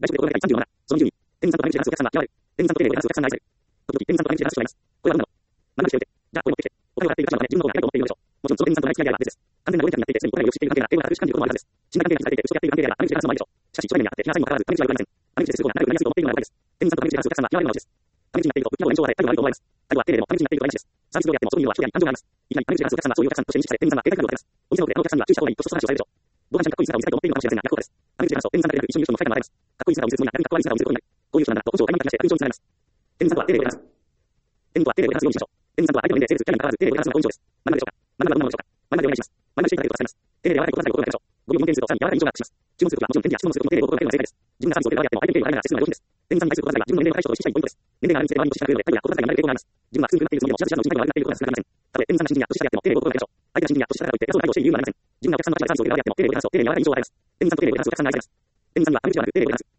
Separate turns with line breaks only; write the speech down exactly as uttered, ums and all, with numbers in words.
外食で心がけたいさんじゅうなな。そのにじゅうに。店員さんと毎日話すお客さんが嫌われる。店員さんと丁寧に話すお客さんが愛される。時々店員さんと毎日話す人がいます。これは何だろう。漫画にしておいて。じゃあこれ持ってきて。お金を払っている価値のため自分の方が高いと思っているのでしょう。もちろんその店員さんとの付き合いは別です。完全な論理になっていて、すでにお金を知っている関係が英語が楽しく感じることもあるはずです。信頼関係が築かれていて、嘘をやっている関係であれば、毎日で話すのもありでしょう。しかし、初対面にあって気がないにもかかわらず、毎日は言われません。毎日でする方が仲良くなりやすいと思っているのは誤解です。店員さんと毎日話すお客さんが嫌われるのはです。毎日になっていると、物価の延長は態度が悪いと思われます。態度は丁寧でも毎日になっていると大事です。サービス業であっても、そこには人や感情があります。いきなり毎日で話すお客さんがそういうお客さんとして認識され、店員さんが警戒感を持たれます。お店の奥であのお客さんには注意した方がいいと、その話をされるでしょう。どうかしらかっこいい姿を見せたいと思っているのかもしれませんが、逆効果です。毎日で話すと、店員さんだけでなく一緒にいる人も不快感を与えます。かっこいい姿を見せるつもりが逆にかっこ悪い姿を見せることになる。こういう人なんだと本性を垣間見てして感情につながります。店員さんとは丁寧で話す。店員とは丁寧で話すようにしましょう。店員さんとは相手の年齢、性別、キャリアに関わらず丁寧で話すのがポイントです。何なのでしょうか。何なのでしょうか。何なのでお願いします。何なしていただけると助かります。丁寧で柔らかいことだけを心がけましょう。ごびょうよん点数とさらに柔らかい印象がアップします。注文するときはもちろん店には質問することも丁寧に心がけるのが正解です。自分がサービスを受ける側であっても相手の丁寧を払いながら接するのが良心です。店員さんに対する心遣いは自分の年齢の対処と意識したいポイントです。年齢があるにつれて周りに年下が増えるので、キャリア、心遣いが慣れる傾向があります。自分は普通になっているつもりでも、知らず知らずのうちに態度が悪くなっていることが少なくありません。たとえ店員さんが新人や年下であっても丁寧に心がけましょう。相手が新人や年下だからといって偉そうな態度をしている理由はありません。自分がお客さんの間でサービスを受ける側であっても丁寧に話そう。丁寧に柔らかい印象を与えます。店員さんと丁寧に話すお客さんが愛されます。店員さんには悪口ではなく丁寧に話す。